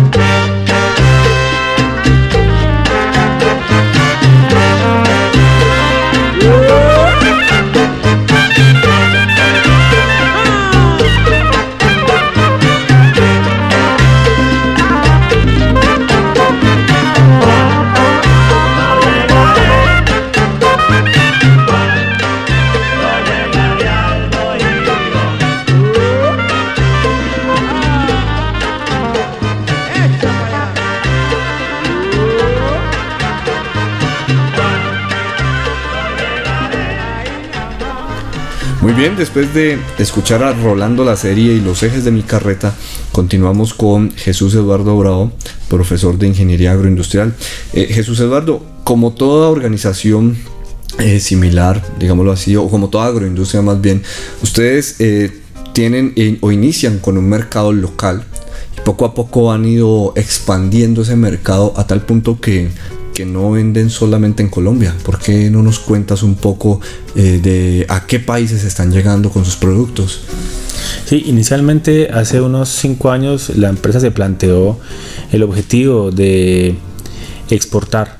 Muy bien, después de escuchar a Rolando la serie y Los ejes de mi carreta, continuamos con Jesús Eduardo Bravo, profesor de Ingeniería Agroindustrial. Eh, Jesús Eduardo, como toda organización eh, similar, digámoslo así, o como toda agroindustria más bien, ustedes eh, tienen eh, o inician con un mercado local y poco a poco han ido expandiendo ese mercado a tal punto que, que no venden solamente en Colombia. ¿Por qué no nos cuentas un poco eh, de a qué países están llegando con sus productos? Sí, inicialmente hace unos cinco años la empresa se planteó el objetivo de exportar.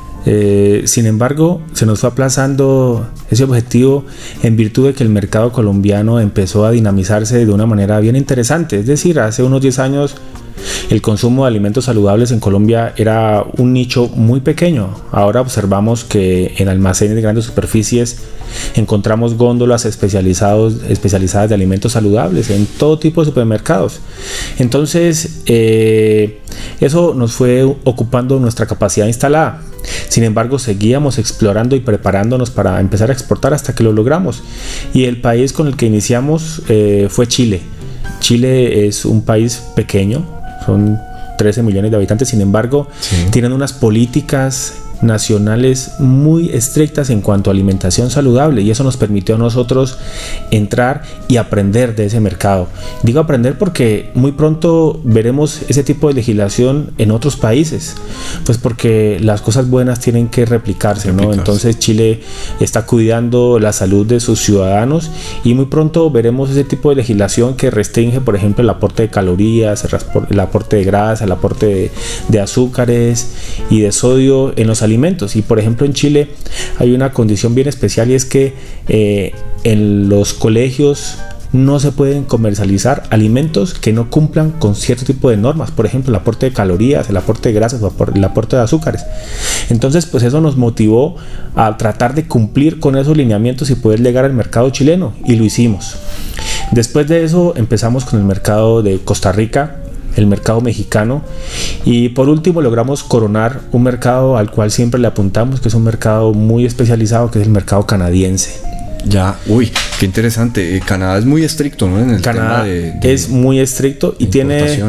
Eh, sin embargo, se nos fue aplazando ese objetivo en virtud de que el mercado colombiano empezó a dinamizarse de una manera bien interesante. Es decir, hace unos diez años el consumo de alimentos saludables en Colombia era un nicho muy pequeño. Ahora observamos que en almacenes de grandes superficies encontramos góndolas especializados, especializadas de alimentos saludables en todo tipo de supermercados. Entonces, eh, eso nos fue ocupando nuestra capacidad instalada. Sin embargo, seguíamos explorando y preparándonos para empezar a exportar hasta que lo logramos. Y el país con el que iniciamos eh, fue Chile. Chile es un país pequeño, son trece millones de habitantes, sin embargo, sí. tienen unas políticas nacionales muy estrictas en cuanto a alimentación saludable, y eso nos permitió a nosotros entrar y aprender de ese mercado. Digo aprender porque muy pronto veremos ese tipo de legislación en otros países, pues porque las cosas buenas tienen que replicarse, ¿no? Entonces Chile está cuidando la salud de sus ciudadanos y muy pronto veremos ese tipo de legislación que restringe, por ejemplo, el aporte de calorías, el aporte de grasa, el aporte de, de azúcares y de sodio en los alimentos. Y por ejemplo en Chile hay una condición bien especial, y es que eh, en los colegios no se pueden comercializar alimentos que no cumplan con cierto tipo de normas, por ejemplo el aporte de calorías, el aporte de grasas, el aporte de azúcares. Entonces pues eso nos motivó a tratar de cumplir con esos lineamientos y poder llegar al mercado chileno, y lo hicimos. Después de eso empezamos con el mercado de Costa Rica, el mercado mexicano, y por último logramos coronar un mercado al cual siempre le apuntamos, que es un mercado muy especializado, que es el mercado canadiense. Ya, uy, qué interesante. Eh, Canadá es muy estricto, ¿no? En el Canadá tema de, de es muy estricto y tiene,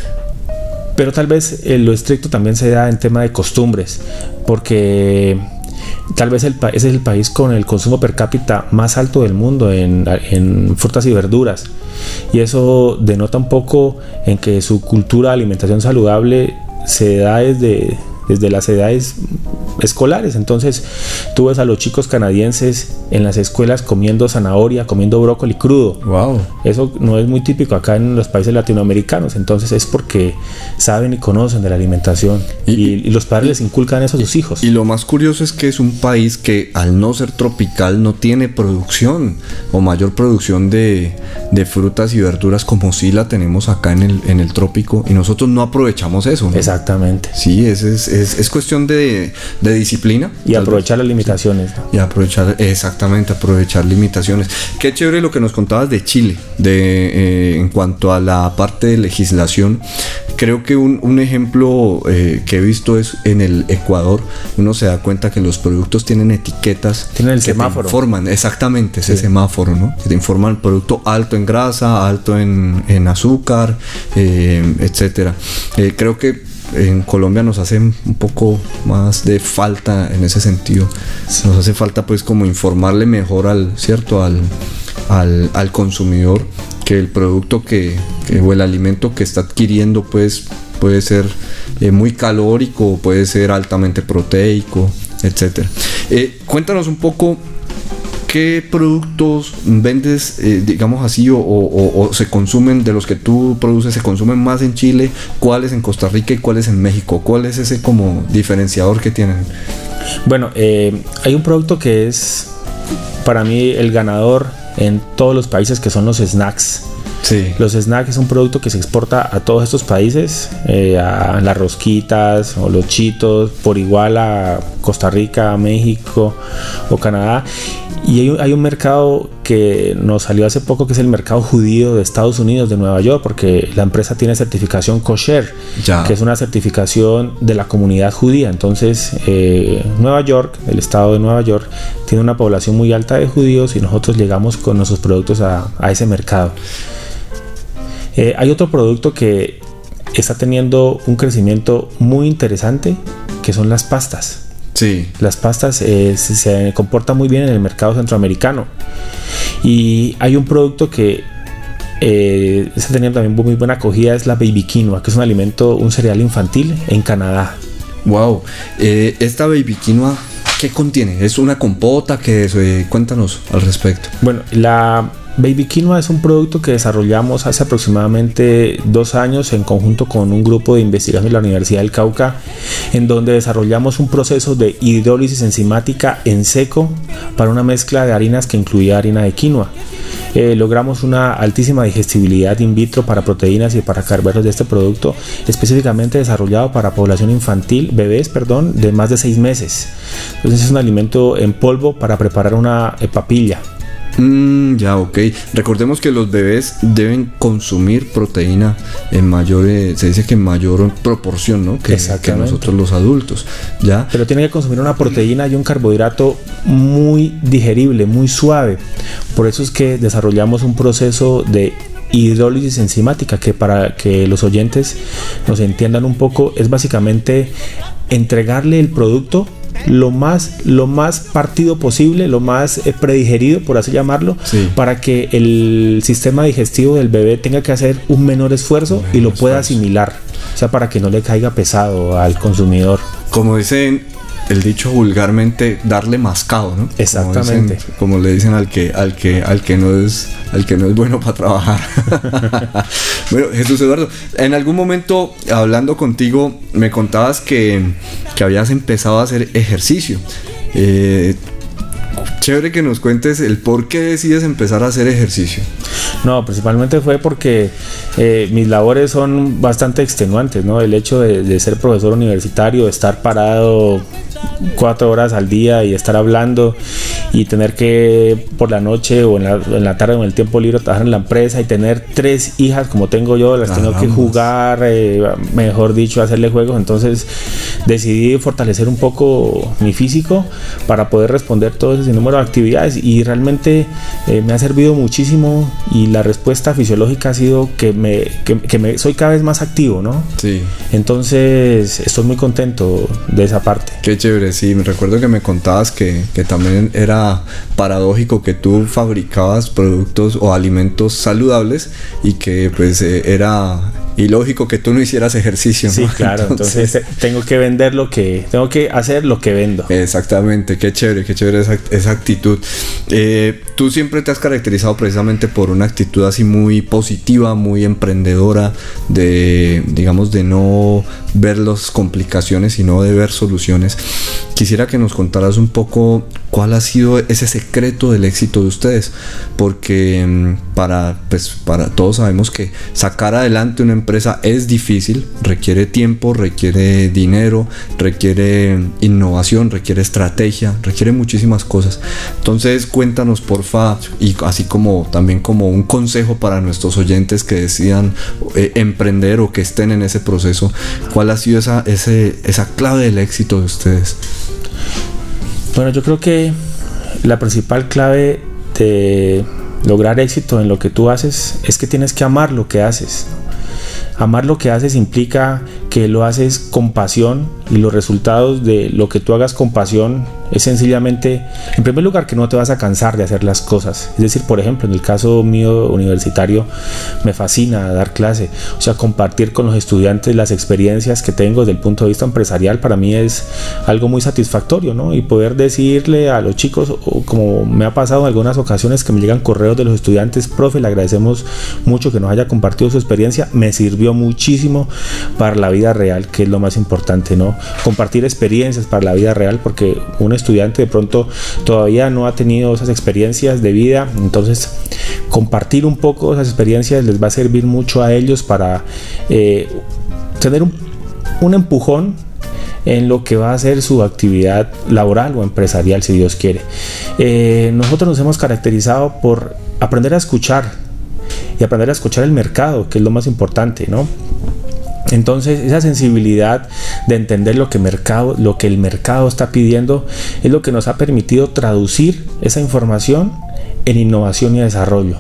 pero tal vez eh, lo estricto también se da en tema de costumbres, porque tal vez el pa- ese es el país con el consumo per cápita más alto del mundo en, en frutas y verduras, y eso denota un poco en que su cultura de alimentación saludable se da desde, desde las edades escolares. Entonces tú ves a los chicos canadienses en las escuelas comiendo zanahoria, comiendo brócoli crudo. Wow. Eso no es muy típico acá en los países latinoamericanos. Entonces es porque saben y conocen de la alimentación, y, y, y los padres y, les inculcan eso a sus hijos. Y lo más curioso es que es un país que, al no ser tropical, no tiene producción o mayor producción de, de frutas y verduras como sí la tenemos acá en el, en el trópico, y nosotros no aprovechamos eso, ¿no? Exactamente. Sí, es, es, es, es cuestión de, de disciplina y aprovechar vez. las limitaciones, ¿no? Y aprovechar, exactamente, aprovechar limitaciones. Qué chévere lo que nos contabas de Chile, de eh, en cuanto a la parte de legislación. Creo que un, un ejemplo eh, que he visto es en el Ecuador. Uno se da cuenta que los productos tienen etiquetas, tienen el que semáforo, te informan, exactamente, ese sí. semáforo, ¿no? Que te informan producto alto en grasa, alto en, en azúcar, eh, etcétera. Eh, creo que en Colombia nos hace un poco más de falta en ese sentido. Nos hace falta pues como informarle mejor al, ¿cierto? Al, al, al consumidor que el producto que, que o el alimento que está adquiriendo pues puede ser eh, muy calórico, puede ser altamente proteico, etcétera. Eh, cuéntanos un poco qué productos vendes, eh, digamos así, o, o, o se consumen, de los que tú produces, se consumen más en Chile, cuáles en Costa Rica y cuáles en México. ¿Cuál es ese como diferenciador que tienen? Bueno, eh, hay un producto que es para mí el ganador en todos los países, que son los snacks. Sí. Los snacks es un producto que se exporta a todos estos países, eh, a las rosquitas o los chitos, por igual a Costa Rica, México o Canadá. Y hay, hay un mercado que nos salió hace poco, que es el mercado judío de Estados Unidos, de Nueva York, porque la empresa tiene certificación kosher, ya. que es una certificación de la comunidad judía. Entonces eh, Nueva York, el estado de Nueva York, tiene una población muy alta de judíos, y nosotros llegamos con nuestros productos a, a ese mercado. Eh, hay otro producto que está teniendo un crecimiento muy interesante, que son las pastas. Sí. Las pastas eh, se, se comportan muy bien en el mercado centroamericano, y hay un producto que eh, está teniendo también muy buena acogida es la baby quinoa, que es un alimento, un cereal infantil en Canadá. Wow, eh, esta baby quinoa, ¿qué contiene? ¿Es una compota? ¿Qué es? Eh, cuéntanos al respecto. Bueno, la baby quinoa es un producto que desarrollamos hace aproximadamente dos años en conjunto con un grupo de investigación de la Universidad del Cauca, en donde desarrollamos un proceso de hidrólisis enzimática en seco para una mezcla de harinas que incluía harina de quinoa. Eh, logramos una altísima digestibilidad in vitro para proteínas y para carbohidratos de este producto, específicamente desarrollado para población infantil, bebés, perdón, de más de seis meses. Entonces es un alimento en polvo para preparar una eh, papilla. Mm, ya, ok. Recordemos que los bebés deben consumir proteína en mayor, eh, se dice que en mayor proporción, ¿no? Que, que nosotros los adultos, ¿ya? Pero tiene que consumir una proteína y un carbohidrato muy digerible, muy suave. Por eso es que desarrollamos un proceso de hidrólisis enzimática, que para que los oyentes nos entiendan un poco, es básicamente entregarle el producto lo más lo más partido posible, lo más eh, predigerido, por así llamarlo, sí, para que el sistema digestivo del bebé tenga que hacer un menor esfuerzo un menor y lo pueda esfuerzo. asimilar, o sea, para que no le caiga pesado al consumidor. Como dicen el dicho vulgarmente, darle mascado, ¿no? Exactamente. Como, dicen, como le dicen al que al que al que no es al que no es bueno para trabajar. Bueno, Jesús Eduardo, en algún momento hablando contigo me contabas que, que habías empezado a hacer ejercicio. Eh, chévere que nos cuentes el por qué decides empezar a hacer ejercicio. No, principalmente fue porque eh, mis labores son bastante extenuantes, ¿no? El hecho de, de ser profesor universitario, de estar parado cuatro horas al día y estar hablando y tener que por la noche o en la, en la tarde o en el tiempo libre trabajar en la empresa y tener tres hijas como tengo yo, las tengo que jugar, eh, mejor dicho, hacerle juegos. Entonces decidí fortalecer un poco mi físico para poder responder todo ese número de actividades y realmente eh, me ha servido muchísimo y la respuesta fisiológica ha sido que me, que, que me soy cada vez más activo, ¿no? Sí. Entonces estoy muy contento de esa parte. Qué chévere, sí, me recuerdo que me contabas que, que también era paradójico que tú fabricabas productos o alimentos saludables y que pues eh, era ilógico que tú no hicieras ejercicio, ¿no? Sí, claro, entonces, entonces tengo que vender lo que, tengo que hacer lo que vendo. Exactamente, qué chévere, qué chévere esa, esa actitud. Eh, tú siempre te has caracterizado precisamente por una actitud así muy positiva, muy emprendedora, de, digamos, de no ver las complicaciones, sino de ver soluciones. Quisiera que nos contaras un poco cuál ha sido ese secreto del éxito de ustedes, porque para, pues, para todos sabemos que sacar adelante una empresa es difícil, requiere tiempo, requiere dinero, requiere innovación, requiere estrategia, requiere muchísimas cosas. Entonces cuéntanos porfa, y así como también como un consejo para nuestros oyentes que decidan eh, emprender o que estén en ese proceso, ¿cuál ha sido esa, ese, esa clave del éxito de ustedes? Bueno, yo creo que la principal clave de lograr éxito en lo que tú haces es que tienes que amar lo que haces. Amar lo que haces implica que lo haces con pasión y los resultados de lo que tú hagas con pasión es sencillamente, en primer lugar, que no te vas a cansar de hacer las cosas. Es decir, por ejemplo, en el caso mío universitario me fascina dar clase, o sea, compartir con los estudiantes las experiencias que tengo desde el punto de vista empresarial para mí es algo muy satisfactorio, ¿no? Y poder decirle a los chicos, como me ha pasado en algunas ocasiones que me llegan correos de los estudiantes, profe, le agradecemos mucho que nos haya compartido su experiencia, me sirvió muchísimo para la vida real, que es lo más importante, ¿no? Compartir experiencias para la vida real, porque un estudiante de pronto todavía no ha tenido esas experiencias de vida, entonces compartir un poco esas experiencias les va a servir mucho a ellos para eh, tener un, un empujón en lo que va a ser su actividad laboral o empresarial, si Dios quiere. Eh, nosotros nos hemos caracterizado por aprender a escuchar y aprender a escuchar el mercado, que es lo más importante, ¿no? Entonces esa sensibilidad de entender lo que, mercado, lo que el mercado está pidiendo es lo que nos ha permitido traducir esa información en innovación y desarrollo.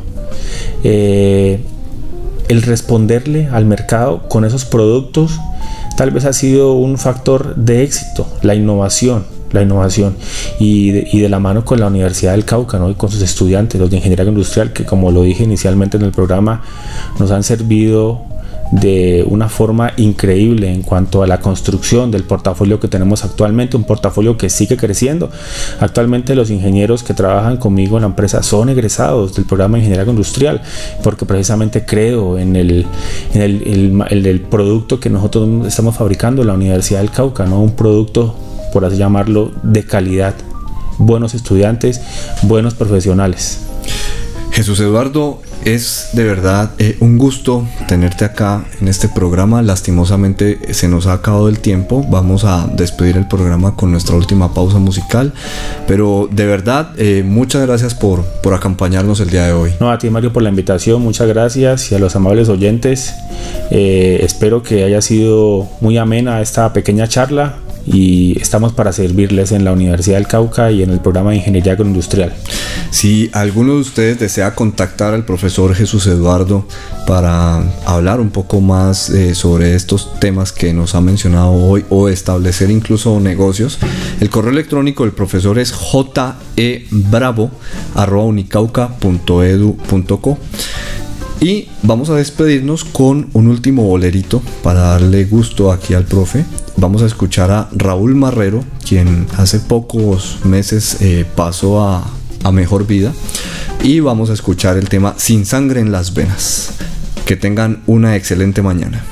Eh, el responderle al mercado con esos productos tal vez ha sido un factor de éxito, la innovación. la innovación y de, y de la mano con la Universidad del Cauca, ¿no? Y con sus estudiantes, los de Ingeniería Industrial, que como lo dije inicialmente en el programa, nos han servido de una forma increíble en cuanto a la construcción del portafolio que tenemos actualmente, un portafolio que sigue creciendo. Actualmente los ingenieros que trabajan conmigo en la empresa son egresados del programa de Ingeniería Industrial, porque precisamente creo en el, en el, el, el, el producto que nosotros estamos fabricando en la Universidad del Cauca, ¿no? Un producto, por así llamarlo, de calidad, buenos estudiantes, buenos profesionales. Jesús Eduardo, es de verdad eh, un gusto tenerte acá en este programa. Lastimosamente se nos ha acabado el tiempo. Vamos a despedir el programa con nuestra última pausa musical, pero de verdad eh, muchas gracias por, por acompañarnos el día de hoy. No, a ti, Mario, por la invitación, muchas gracias, y a los amables oyentes, eh, espero que haya sido muy amena esta pequeña charla, y estamos para servirles en la Universidad del Cauca y en el programa de Ingeniería Agroindustrial. Si alguno de ustedes desea contactar al profesor Jesús Eduardo para hablar un poco más eh, sobre estos temas que nos ha mencionado hoy, o establecer incluso negocios, el correo electrónico del profesor es jebravo arroba unicauca punto edu punto co. Y vamos a despedirnos con un último bolerito para darle gusto aquí al profe. Vamos a escuchar a Raúl Marrero, quien hace pocos meses eh, pasó a, a mejor vida. Y vamos a escuchar el tema Sin Sangre en las Venas. Que tengan una excelente mañana.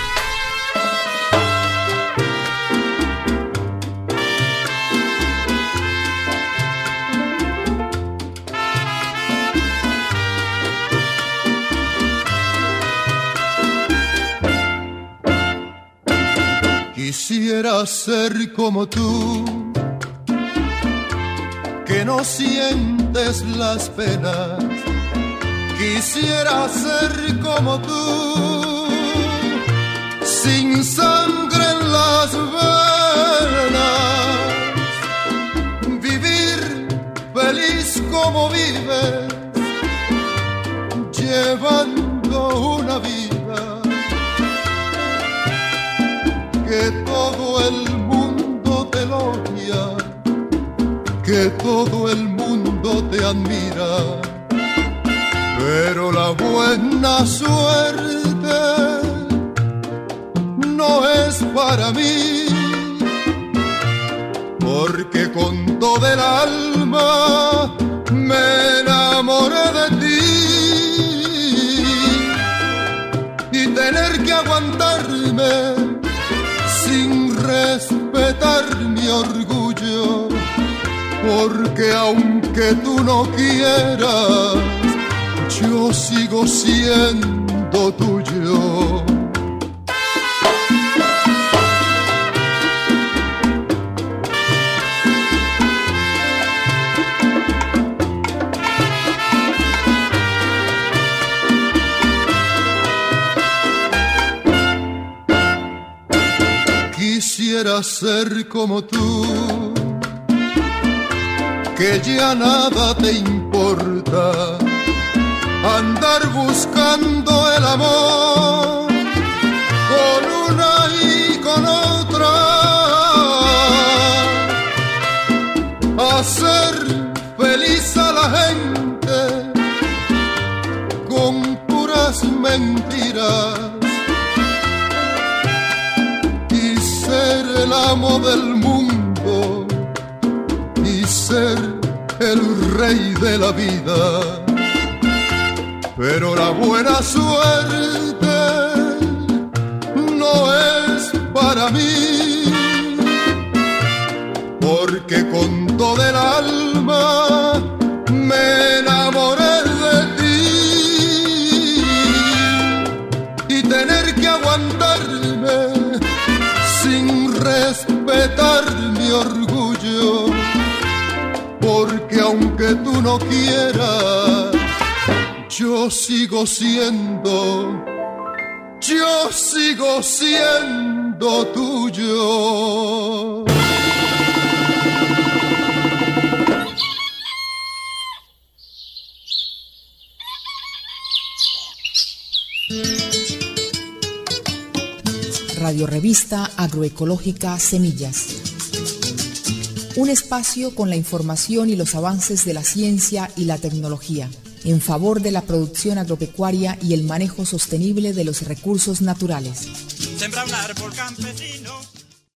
Quisiera ser como tú, que no sientes las penas. Quisiera ser como tú, sin sangre en las venas. Vivir feliz como vives, llevando una vida que todo el mundo te elogia, que todo el mundo te admira, pero la buena suerte no es para mí, porque con todo el alma me enamoré de ti, y tener que aguantarme sin respetar mi orgullo, porque aunque tú no quieras, yo sigo siendo tuyo. Quisiera ser como tú, que ya nada te importa, andar buscando el amor con una y con otra, hacer feliz a la gente con puras mentiras, el amo del mundo y ser el rey de la vida, pero la buena suerte no es para mí, porque con todo el alma me enamoré de ti, y tener que aguantarme sin respetar mi orgullo, porque aunque tú no quieras, yo sigo siendo, yo sigo siendo tuyo. Radio Revista Agroecológica Semillas. Un espacio con la información y los avances de la ciencia y la tecnología en favor de la producción agropecuaria y el manejo sostenible de los recursos naturales. Sembra un árbol campesino.